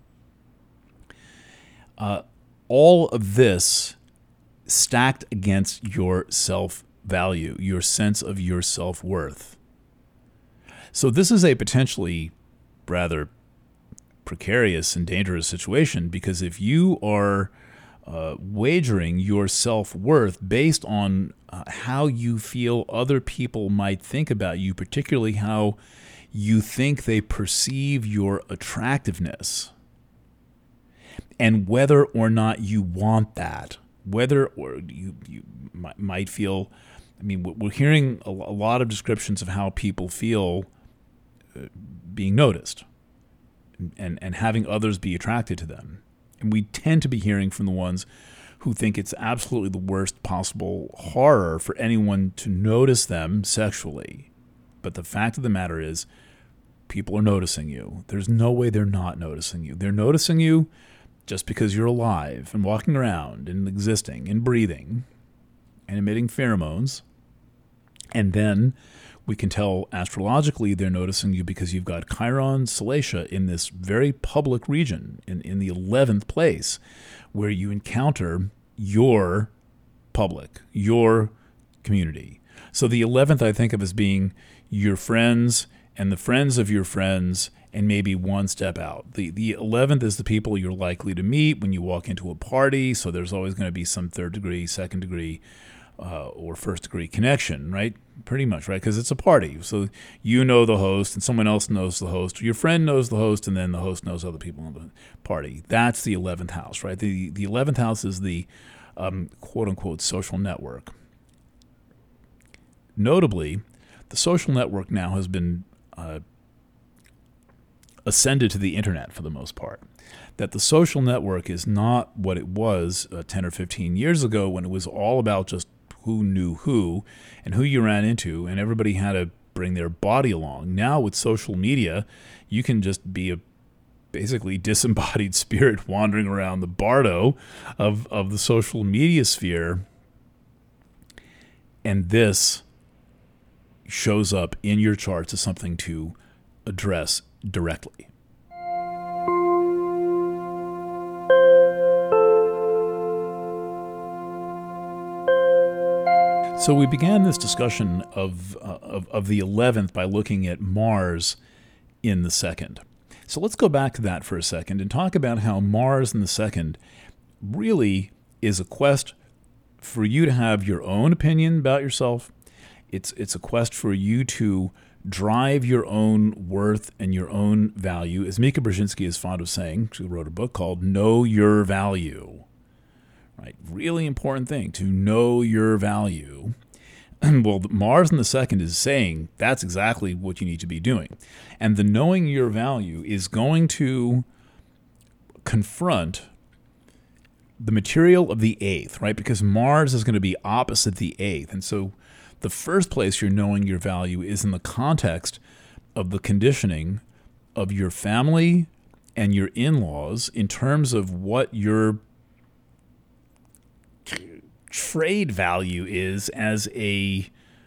Speaker 1: Uh, all of this stacked against your self-value, your sense of your self-worth. So this is a potentially rather precarious and dangerous situation, because if you are uh, wagering your self-worth based on uh, how you feel other people might think about you, particularly how you think they perceive your attractiveness, and whether or not you want that, whether or you, you might feel, I mean, we're hearing a lot of descriptions of how people feel uh, being noticed and, and having others be attracted to them. And we tend to be hearing from the ones who think it's absolutely the worst possible horror for anyone to notice them sexually. But the fact of the matter is, people are noticing you. There's no way they're not noticing you. They're noticing you just because you're alive and walking around and existing and breathing and emitting pheromones. And then we can tell astrologically they're noticing you because you've got Chiron Salacia in this very public region, in, in the eleventh place, where you encounter your public, your community. So the eleventh I think of as being your friends and the friends of your friends, and maybe one step out. The the eleventh is the people you're likely to meet when you walk into a party, so there's always going to be some third degree, second degree, uh, or first degree connection, right? Pretty much, right? Because it's a party. So you know the host and someone else knows the host. Your friend knows the host and then the host knows other people in the party. That's the eleventh house, right? The the eleventh house is the um, quote-unquote social network. Notably, the social network now has been uh, ascended to the internet for the most part. That the social network is not what it was uh, ten or fifteen years ago, when it was all about just who knew who and who you ran into, and everybody had to bring their body along. Now with social media, you can just be a basically disembodied spirit wandering around the bardo of, of the social media sphere, and this shows up in your charts as something to address directly. So we began this discussion of, uh, of of the eleventh by looking at Mars in the second. So let's go back to that for a second and talk about how Mars in the second really is a quest for you to have your own opinion about yourself. It's it's a quest for you to drive your own worth and your own value. As Mika Brzezinski is fond of saying, she wrote a book called Know Your Value. Right? Really important thing, to know your value. Well, Mars in the second is saying that's exactly what you need to be doing. And the knowing your value is going to confront the material of the eighth, right? Because Mars is going to be opposite the eighth. And so the first place you're knowing your value is in the context of the conditioning of your family and your in-laws in terms of what your trade value is as a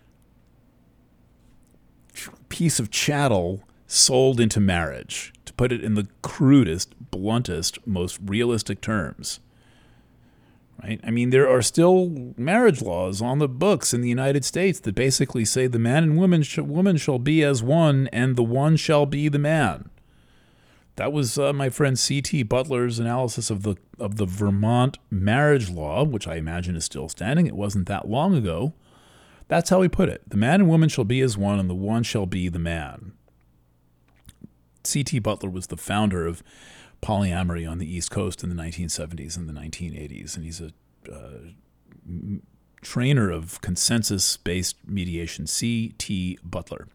Speaker 1: piece of chattel sold into marriage, to put it in the crudest, bluntest, most realistic terms. Right? I mean, there are still marriage laws on the books in the United States that basically say the man and woman, sh- woman shall be as one, and the one shall be the man. That was uh, my friend C T Butler's analysis of the of the Vermont marriage law, which I imagine is still standing. It wasn't that long ago. That's how he put it. The man and woman shall be as one, and the one shall be the man. C T Butler was the founder of polyamory on the East Coast in the nineteen seventies and the nineteen eighties, and he's a uh, trainer of consensus-based mediation, C T Butler.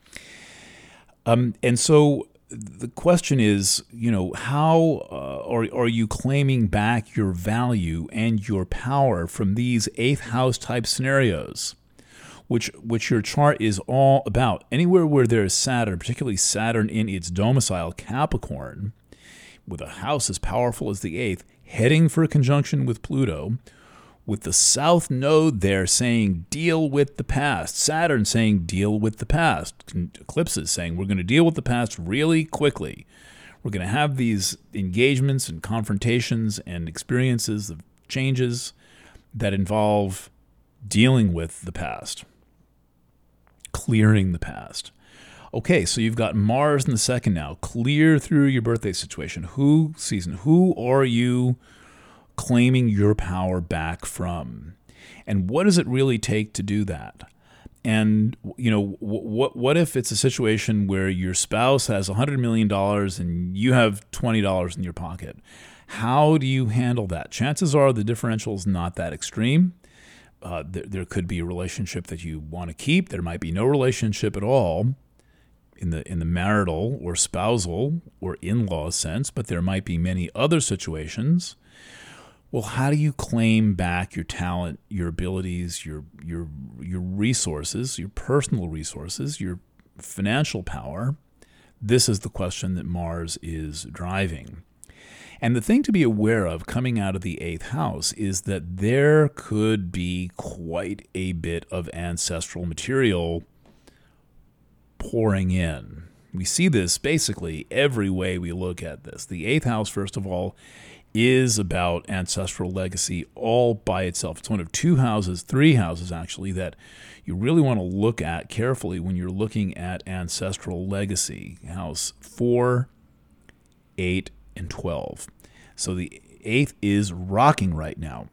Speaker 1: Um, and so the question is, you know, how uh, are, are you claiming back your value and your power from these eighth house type scenarios, which which your chart is all about? Anywhere where there is Saturn, particularly Saturn in its domicile Capricorn, with a house as powerful as the eighth, heading for a conjunction with Pluto, with the south node there saying deal with the past, Saturn saying deal with the past, eclipses saying we're going to deal with the past really quickly. We're going to have these engagements and confrontations and experiences of changes that involve dealing with the past, clearing the past. Okay, so you've got Mars in the second now. Clear through your birthday situation. Who season? Who are you claiming your power back from? And what does it really take to do that? And, you know, what what if it's a situation where your spouse has one hundred million dollars and you have twenty dollars in your pocket? How do you handle that? Chances are the differential is not that extreme. Uh, there, there could be a relationship that you want to keep. There might be no relationship at all in the in the marital or spousal or in-law sense, but there might be many other situations. Well, how do you claim back your talent, your abilities, your your your resources, your personal resources, your financial power? This is the question that Mars is driving. And the thing to be aware of coming out of the eighth house is that there could be quite a bit of ancestral material pouring in. We see this basically every way we look at this. The eighth house, first of all, is about ancestral legacy all by itself. It's one of two houses, three houses actually, that you really want to look at carefully when you're looking at ancestral legacy. House four, eight, and twelve. So the eighth is rocking right now.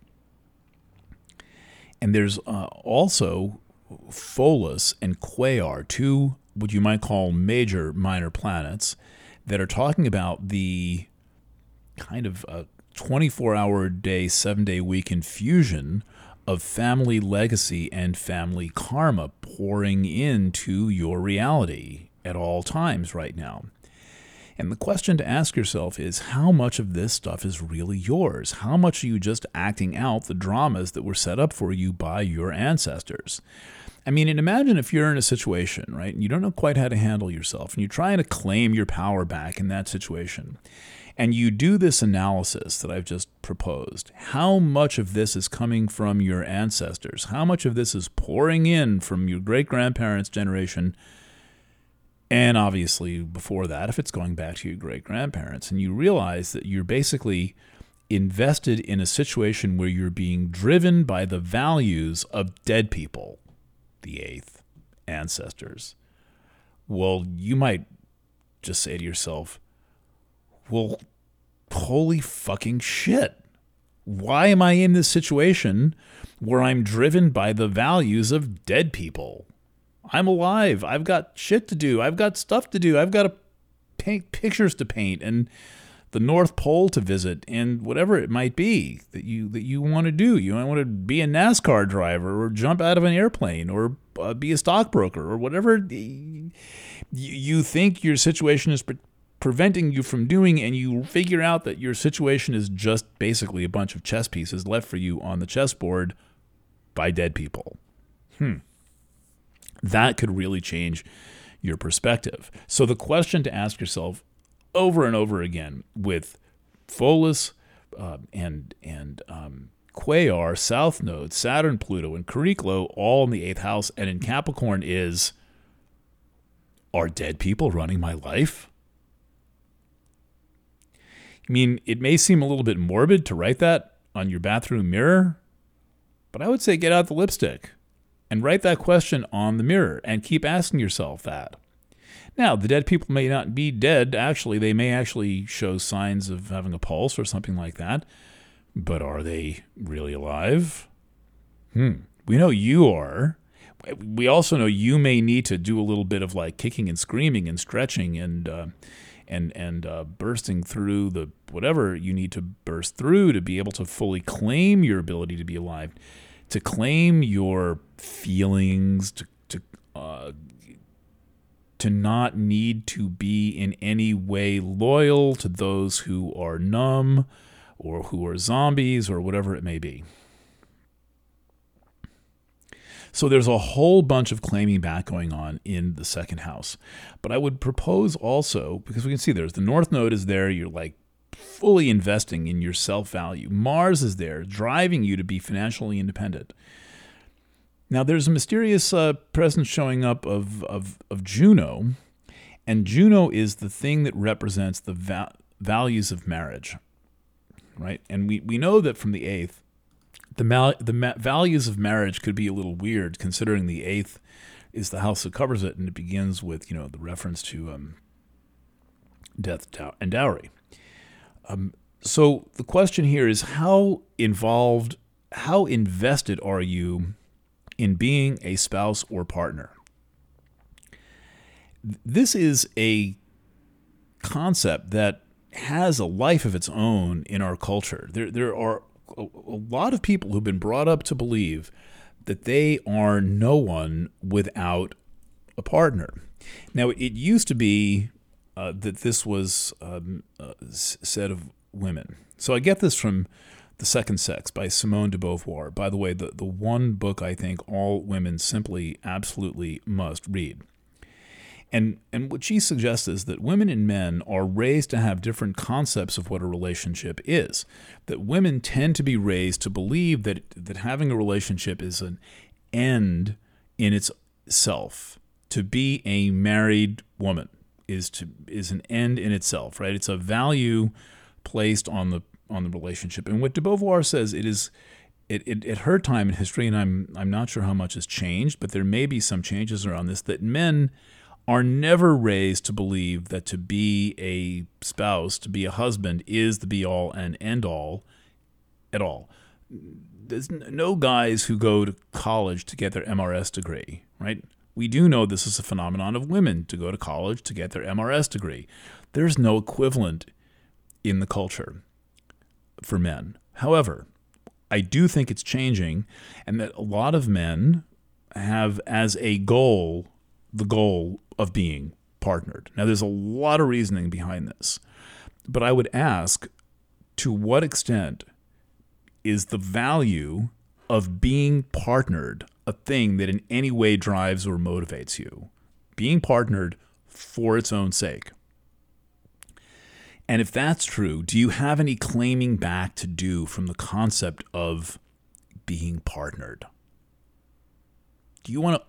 Speaker 1: And there's uh, also Pholus and Quaoar, two what you might call major minor planets that are talking about the kind of a twenty-four hour day, seven day week infusion of family legacy and family karma pouring into your reality at all times right now. And the question to ask yourself is, how much of this stuff is really yours? How much are you just acting out the dramas that were set up for you by your ancestors? I mean, and imagine if you're in a situation, right, and you don't know quite how to handle yourself, and you're trying to claim your power back in that situation, and you do this analysis that I've just proposed. How much of this is coming from your ancestors? How much of this is pouring in from your great-grandparents' generation? And obviously before that, if it's going back to your great-grandparents, and you realize that you're basically invested in a situation where you're being driven by the values of dead people, the eighth, ancestors. Well, you might just say to yourself, well, holy fucking shit. Why am I in this situation where I'm driven by the values of dead people? I'm alive. I've got shit to do. I've got stuff to do. I've got to paint pictures to paint and the North Pole to visit and whatever it might be that you that you want to do. You might want to be a NASCAR driver or jump out of an airplane or uh, be a stockbroker or whatever you, you think your situation is pre- preventing you from doing, and you figure out that your situation is just basically a bunch of chess pieces left for you on the chessboard by dead people. Hmm. That could really change your perspective. So the question to ask yourself over and over again with Pholus uh, and and um, Quaoar, South Node, Saturn, Pluto, and Cariclo all in the eighth house and in Capricorn is, are dead people running my life? I mean, it may seem a little bit morbid to write that on your bathroom mirror, but I would say get out the lipstick and write that question on the mirror and keep asking yourself that. Now, the dead people may not be dead. Actually, they may actually show signs of having a pulse or something like that. But are they really alive? Hmm. We know you are. We also know you may need to do a little bit of like kicking and screaming and stretching and uh, and and uh, bursting through the whatever you need to burst through to be able to fully claim your ability to be alive, to claim your feelings, to to uh, to not need to be in any way loyal to those who are numb or who are zombies or whatever it may be. So there's a whole bunch of claiming back going on in the second house. But I would propose also, because we can see there's the North Node is there, you're like fully investing in your self-value. Mars is there, driving you to be financially independent. Now, there's a mysterious uh, presence showing up of, of, of Juno, and Juno is the thing that represents the va- values of marriage, right? And we, we know that from the eighth, the, mal- the ma- values of marriage could be a little weird, considering the eighth is the house that covers it, and it begins with, you know, the reference to um, death dow- and dowry. Um, so the question here is, how involved, how invested are you in being a spouse or partner? This is a concept that has a life of its own in our culture. There, there are a, a lot of people who've been brought up to believe that they are no one without a partner. Now, it used to be uh, that this was um, uh, said of women. So I get this from The Second Sex by Simone de Beauvoir. By the way, the, the one book I think all women simply absolutely must read. And and what she suggests is that women and men are raised to have different concepts of what a relationship is. That women tend to be raised to believe that that having a relationship is an end in itself. To be a married woman is to is an end in itself, right? It's a value placed on the on the relationship. And what de Beauvoir says, it is it, it at her time in history, and I'm I'm not sure how much has changed, but there may be some changes around this, that men are never raised to believe that to be a spouse, to be a husband, is the be-all and end-all at all. There's no guys who go to college to get their M R S degree, right? We do know this is a phenomenon of women to go to college to get their M R S degree. There's no equivalent in the culture for men. However, I do think it's changing, and that a lot of men have as a goal the goal of being partnered. Now, there's a lot of reasoning behind this, but I would ask, to what extent is the value of being partnered a thing that in any way drives or motivates you? Being partnered for its own sake. And if that's true, do you have any claiming back to do from the concept of being partnered? Do you want to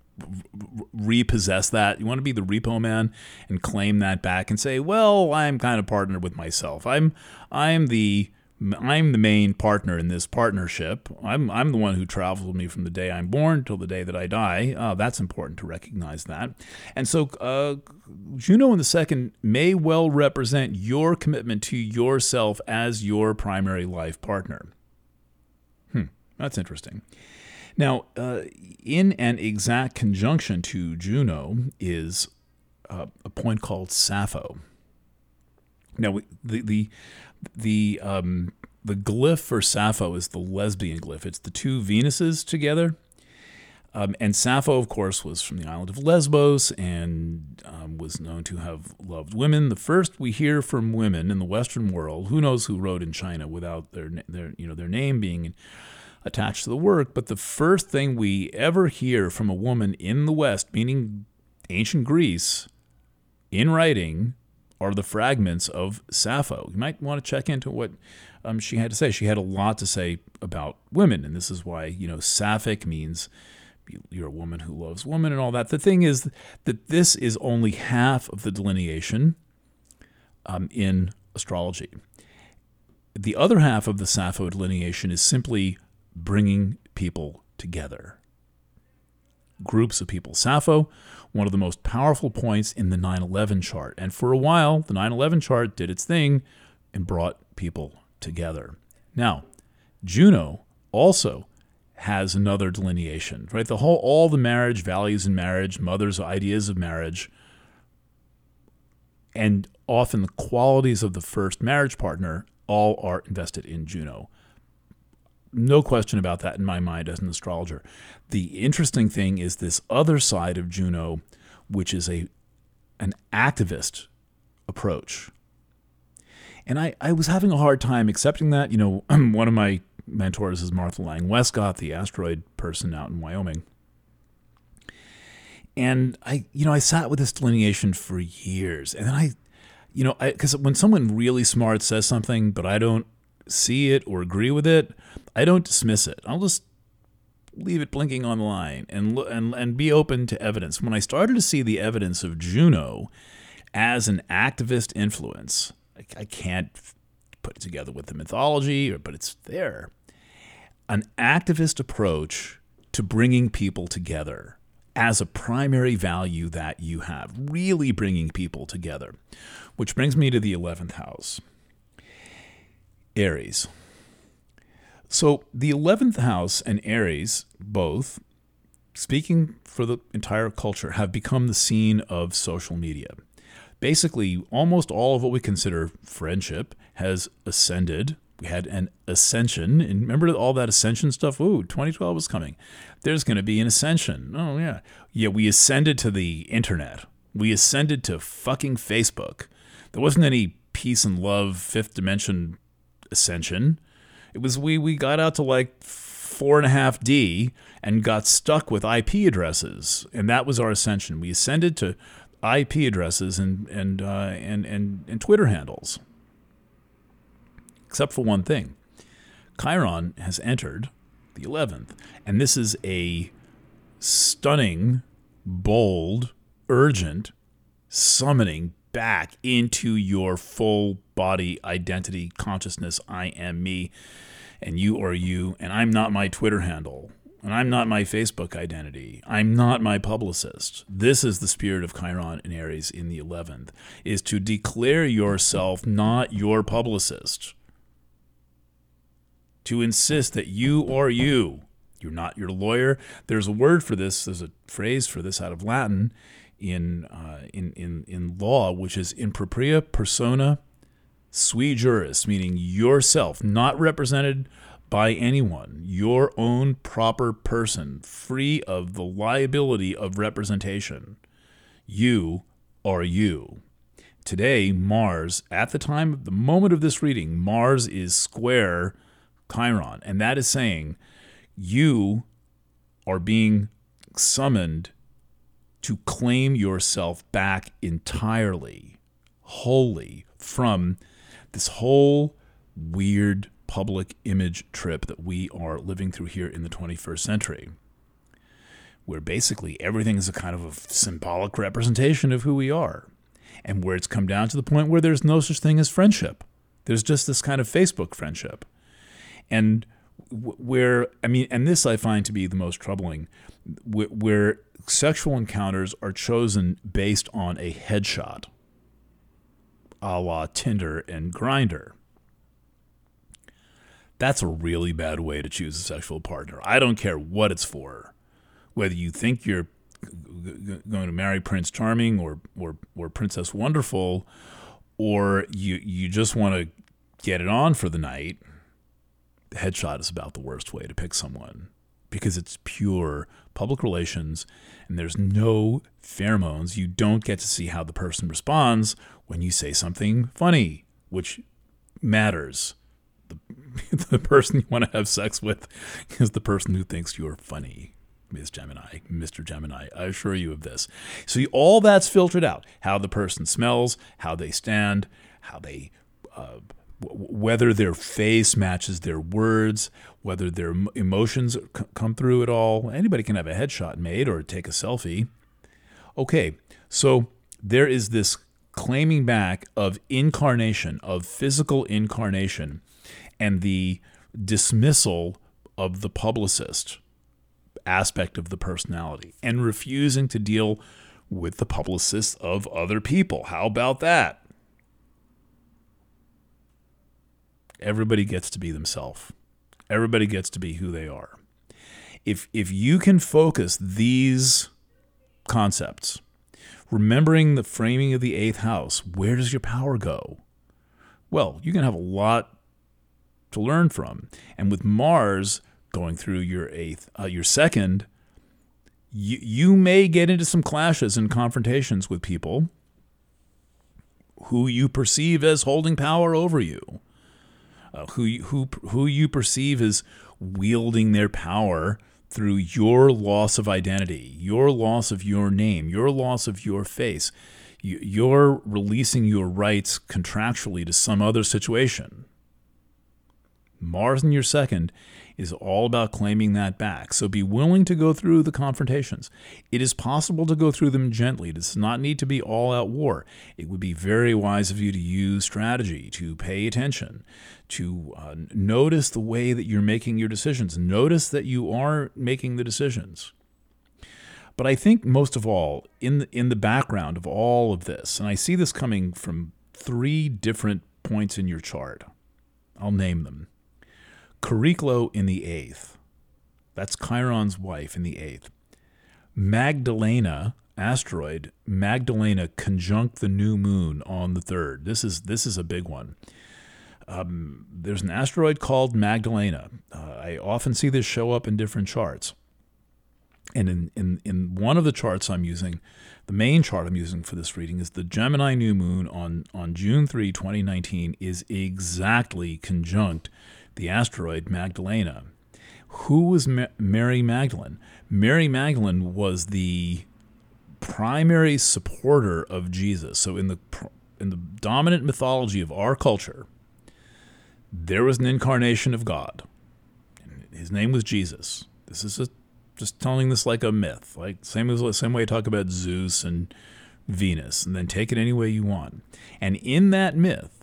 Speaker 1: repossess that? You want to be the repo man and claim that back and say, well, I'm kind of partnered with myself. I'm I'm the I'm the main partner in this partnership. I'm I'm the one who travels with me from the day I'm born till the day that I die. Uh, that's important to recognize that. And so uh, Juno in the second may well represent your commitment to yourself as your primary life partner. Hmm, that's interesting. Now, uh, in an exact conjunction to Juno is uh, a point called Sappho. Now, we, the the the um, the glyph for Sappho is the lesbian glyph. It's the two Venuses together. Um, and Sappho, of course, was from the island of Lesbos and um, was known to have loved women. The first we hear from women in the Western world. Who knows who wrote in China without their their you know their name being attached to the work? But the first thing we ever hear from a woman in the West, meaning ancient Greece, in writing, are the fragments of Sappho. You might want to check into what um, she had to say. She had a lot to say about women, and this is why, you know, Sapphic means you're a woman who loves women and all that. The thing is that this is only half of the delineation um, in astrology. The other half of the Sappho delineation is simply bringing people together. Groups of people. Sappho, one of the most powerful points in the nine eleven chart. And for a while, the nine eleven chart did its thing and brought people together. Now, Juno also has another delineation, right? The whole, all the marriage values in marriage, mother's ideas of marriage, and often the qualities of the first marriage partner all are invested in Juno. No question about that in my mind as an astrologer. The interesting thing is this other side of Juno, which is a an activist approach. And I, I was having a hard time accepting that. You know, one of my mentors is Martha Lang Westcott, the asteroid person out in Wyoming. And I, you know, I sat with this delineation for years. And then I, you know, because when someone really smart says something, but I don't see it or agree with it, I don't dismiss it. I'll just leave it blinking on the line and look, and and be open to evidence. When I started to see the evidence of Juno as an activist influence, I, I can't put it together with the mythology, or, but it's there. An activist approach to bringing people together as a primary value that you have, really bringing people together. Which brings me to the eleventh house. Aries. So the eleventh house and Aries, both, speaking for the entire culture, have become the scene of social media. Basically, almost all of what we consider friendship has ascended. We had an ascension, and remember all that ascension stuff? Ooh, twenty twelve was coming. There's going to be an ascension. Oh, yeah. Yeah, we ascended to the internet. We ascended to fucking Facebook. There wasn't any peace and love, fifth dimension ascension. It was we we got out to like four and a half D and got stuck with I P addresses, and that was our ascension. We ascended to I P addresses and and uh, and and and Twitter handles. Except for one thing, Chiron has entered the eleventh, and this is a stunning, bold, urgent summoning back into your full body, identity, consciousness. I am me, and you are you, and I'm not my Twitter handle, and I'm not my Facebook identity. I'm not my publicist. This is the spirit of Chiron in Aries in the eleventh, is to declare yourself not your publicist, to insist that you are you. You're not your lawyer. There's a word for this. There's a phrase for this out of Latin in uh, in, in in law, which is in propria persona sui juris, meaning yourself, not represented by anyone, your own proper person, free of the liability of representation. You are you. Today, Mars, at the time of the moment of this reading, Mars is square Chiron, and that is saying you are being summoned to claim yourself back entirely, wholly, from this whole weird public image trip that we are living through here in the twenty-first century, where basically everything is a kind of a symbolic representation of who we are, and where it's come down to the point where there's no such thing as friendship. There's just this kind of Facebook friendship. And where, I mean, and this I find to be the most troubling, where sexual encounters are chosen based on a headshot, a la Tinder and Grindr. That's a really bad way to choose a sexual partner. I don't care what it's for, whether you think you're going to marry Prince Charming or or, or Princess Wonderful, or you you just want to get it on for the night. The headshot is about the worst way to pick someone, because it's pure public relations and there's no pheromones. You don't get to see how the person responds when you say something funny, which matters. The, the person you want to have sex with is the person who thinks you're funny, Miz Gemini, Mister Gemini. I assure you of this. So you, all that's filtered out. How the person smells, how they stand, how they... Uh, whether their face matches their words, whether their emotions c- come through at all. Anybody can have a headshot made or take a selfie. Okay, so there is this claiming back of incarnation, of physical incarnation, and the dismissal of the publicist aspect of the personality, and refusing to deal with the publicists of other people. How about that? Everybody gets to be themselves. Everybody gets to be who they are. If if you can focus these concepts, remembering the framing of the eighth house, where does your power go? Well, you can have a lot to learn from. And with Mars going through your eighth, uh, your second, you, you may get into some clashes and confrontations with people who you perceive as holding power over you. Uh, who who who you perceive as wielding their power through your loss of identity, your loss of your name, your loss of your face. You, you're releasing your rights contractually to some other situation. Mars in your second is all about claiming that back. So be willing to go through the confrontations. It is possible to go through them gently. It does not need to be all-out war. It would be very wise of you to use strategy, to pay attention, to uh, notice the way that you're making your decisions. Notice that you are making the decisions. But I think most of all, in the, in the background of all of this, and I see this coming from three different points in your chart. I'll name them. Chariklo in the eighth. That's Chiron's wife in the eighth. Magdalena, asteroid, Magdalena conjunct the new moon on the third. This is this is a big one. Um, there's an asteroid called Magdalena. Uh, I often see this show up in different charts. And in, in, in one of the charts I'm using, the main chart I'm using for this reading is the Gemini new moon on, on June third, twenty nineteen is exactly conjunct the asteroid Magdalena. Who was Ma- Mary Magdalene? Mary Magdalene was the primary supporter of Jesus. So in the in the dominant mythology of our culture, there was an incarnation of God. His name was Jesus. This is a, just telling this like a myth, like same as same way I talk about Zeus and Venus, and then take it any way you want. And in that myth,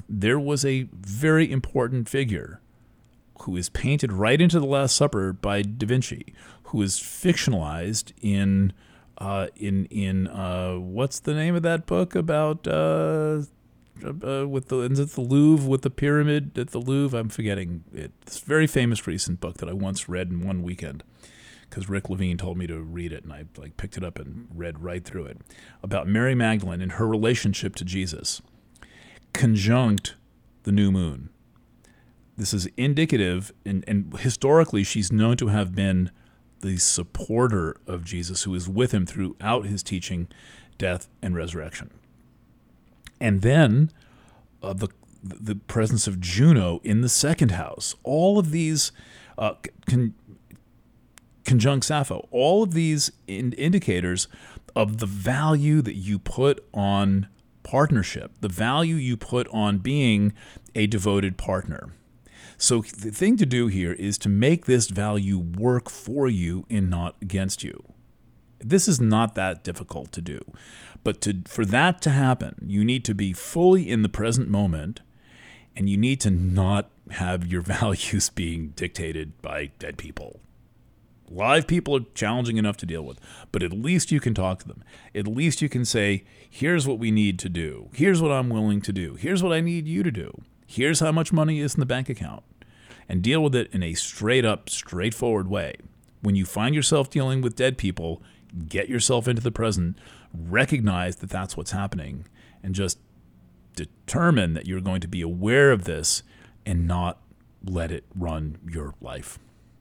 Speaker 1: there was a very important figure who is painted right into the Last Supper by Da Vinci, who is fictionalized in uh, in in uh, what's the name of that book about uh, uh, with the is it the Louvre with the pyramid at the Louvre? I'm forgetting it. It's a very famous recent book that I once read in one weekend because Rick Levine told me to read it, and I like picked it up and read right through it about Mary Magdalene and her relationship to Jesus, conjunct the new moon. This is indicative, and, and historically she's known to have been the supporter of Jesus, who is with him throughout his teaching, death, and resurrection. And then uh, the the presence of Juno in the second house. All of these, uh, con, conjunct Sappho, all of these in, indicators of the value that you put on partnership, the value you put on being a devoted partner. So the thing to do here is to make this value work for you and not against you. This is not that difficult to do. But to, for that to happen, you need to be fully in the present moment, and you need to not have your values being dictated by dead people. Live people are challenging enough to deal with, but at least you can talk to them. At least you can say, here's what we need to do. Here's what I'm willing to do. Here's what I need you to do. Here's how much money is in the bank account, and deal with it in a straight up, straightforward way. When you find yourself dealing with dead people, get yourself into the present, recognize that that's what's happening, and just determine that you're going to be aware of this and not let it run your life.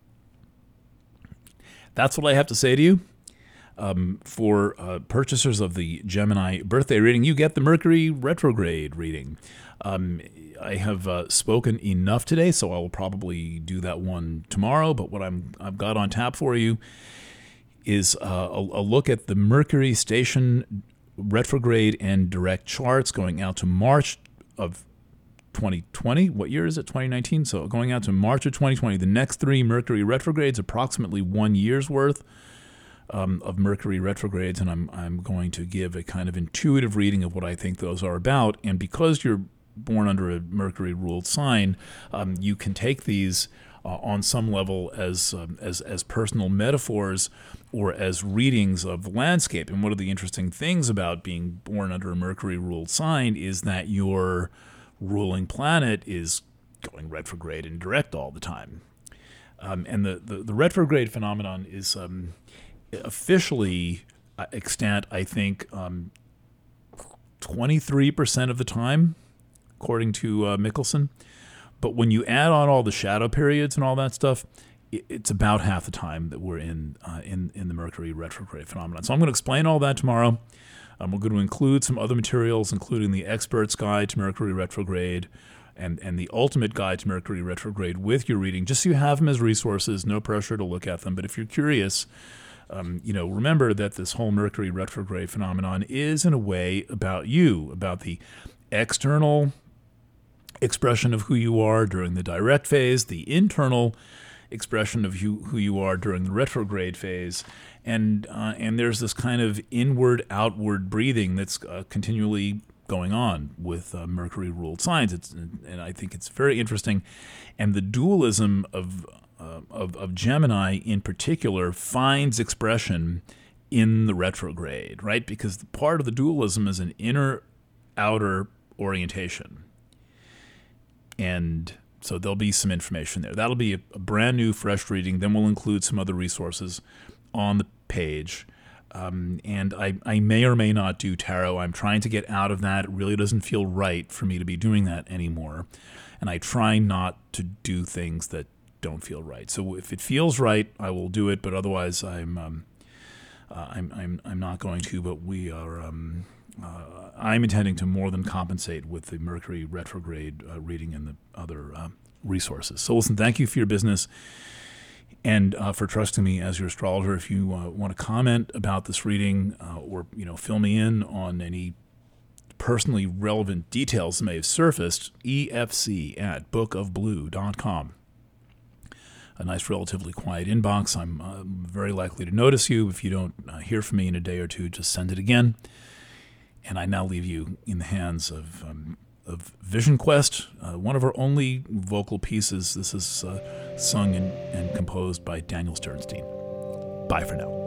Speaker 1: That's what I have to say to you. Um, for uh, purchasers of the Gemini birthday reading, you get the Mercury retrograde reading. Um, I have uh, spoken enough today, so I will probably do that one tomorrow. But what I'm, I've got on tap for you is uh, a, a look at the Mercury station retrograde and direct charts going out to March of twenty twenty. What year is it? twenty nineteen. So going out to March of twenty twenty. The next three Mercury retrogrades, approximately one year's worth um, of Mercury retrogrades, and I'm I'm going to give a kind of intuitive reading of what I think those are about. And because you're born under a Mercury-ruled sign, um, you can take these uh, on some level as um, as as personal metaphors or as readings of the landscape. And one of the interesting things about being born under a Mercury-ruled sign is that your ruling planet is going retrograde and direct all the time. Um, and the, the, the retrograde phenomenon is um, officially uh, extant, I think, um, twenty-three percent of the time, according to uh, Mickelson. But when you add on all the shadow periods and all that stuff, it, it's about half the time that we're in, uh, in, in the Mercury retrograde phenomenon. So I'm going to explain all that tomorrow. Um, we're going to include some other materials, including the Expert's Guide to Mercury Retrograde and, and the Ultimate Guide to Mercury Retrograde with your reading, just so you have them as resources. No pressure to look at them. But if you're curious, um, you know, remember that this whole Mercury Retrograde phenomenon is, in a way, about you, about the external expression of who you are during the direct phase, the internal expression of you, who you are during the retrograde phase, and uh, and there's this kind of inward-outward breathing that's uh, continually going on with uh, Mercury-ruled signs. It's, and I think it's very interesting, and the dualism of, uh, of of Gemini in particular finds expression in the retrograde, right? Because the part of the dualism is an inner-outer orientation, and so there'll be some information there. That'll be a, a brand new, fresh reading. Then we'll include some other resources on the page. Um, and I, I may or may not do tarot. I'm trying to get out of that. It really doesn't feel right for me to be doing that anymore. And I try not to do things that don't feel right. So if it feels right, I will do it. But otherwise, I'm um, uh, I'm, I'm I'm not going to. But we are. Um, Uh, I'm intending to more than compensate with the Mercury retrograde uh, reading and the other uh, resources. So listen, thank you for your business and uh, for trusting me as your astrologer. If you uh, want to comment about this reading uh, or you know fill me in on any personally relevant details that may have surfaced, E F C at book of blue dot com. A nice, relatively quiet inbox. I'm uh, very likely to notice you. If you don't uh, hear from me in a day or two, just send it again. And I now leave you in the hands of um, of Vision Quest, uh, one of our only vocal pieces. This is uh, sung and, and composed by Daniel Sternstein. Bye for now.